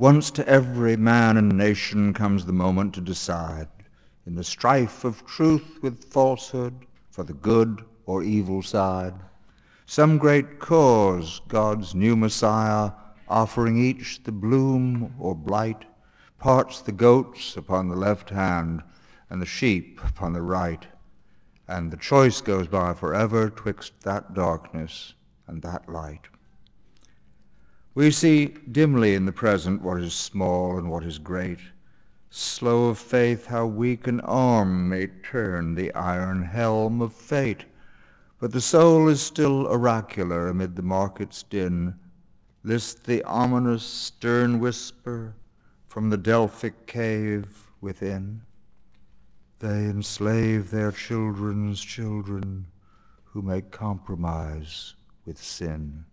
Once to every man and nation comes the moment to decide, in the strife of truth with falsehood, for the good or evil side. Some great cause, God's new Messiah, offering each the bloom or blight, parts the goats upon the left hand and the sheep upon the right, and the choice goes by forever twixt that darkness and that light. We see dimly in the present what is small and what is great. Slow of faith, how weak an arm may turn the iron helm of fate. But the soul is still oracular amid the market's din. List the ominous stern whisper from the Delphic cave within. They enslave their children's children who make compromise with sin.